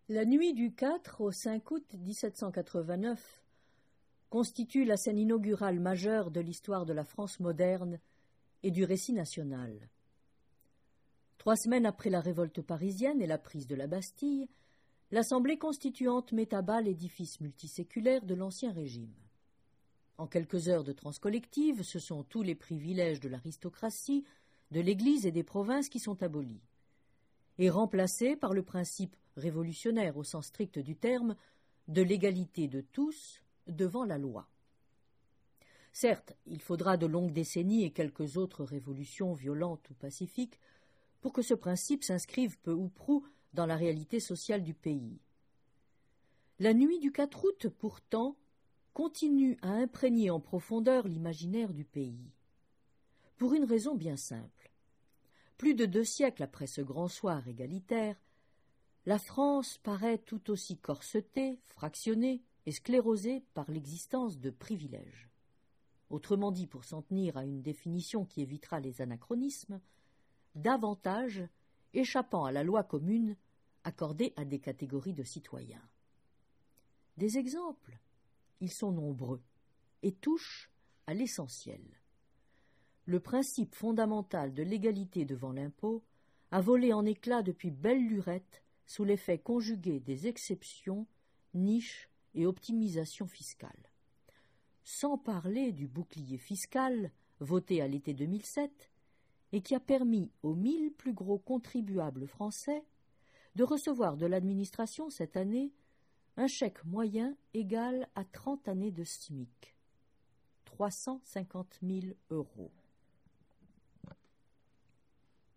La nuit du 4 au 5 août 1789 constitue la scène inaugurale majeure de l'histoire de la France moderne et du récit national. 3 semaines après la révolte parisienne et la prise de la Bastille, l'Assemblée constituante met à bas l'édifice multiséculaire de l'Ancien Régime. En quelques heures de transe collective, ce sont tous les privilèges de l'aristocratie, de l'Église et des provinces qui sont abolis, et remplacés par le principe révolutionnaire au sens strict du terme de l'égalité de tous devant la loi. Certes, il faudra de longues décennies et quelques autres révolutions violentes ou pacifiques pour que ce principe s'inscrive peu ou prou dans la réalité sociale du pays. La nuit du 4 août, pourtant, continue à imprégner en profondeur l'imaginaire du pays. Pour une raison bien simple. Plus de 2 siècles après ce grand soir égalitaire, la France paraît tout aussi corsetée, fractionnée et sclérosée par l'existence de privilèges. Autrement dit, pour s'en tenir à une définition qui évitera les anachronismes, d'avantages échappant à la loi commune accordée à des catégories de citoyens. Des exemples, ils sont nombreux et touchent à l'essentiel. Le principe fondamental de l'égalité devant l'impôt a volé en éclats depuis belle lurette sous l'effet conjugué des exceptions, niches et optimisation fiscale. Sans parler du bouclier fiscal voté à l'été 2007 et qui a permis aux 1000 plus gros contribuables français de recevoir de l'administration cette année un chèque moyen égal à 30 années de SMIC, 350 000 €.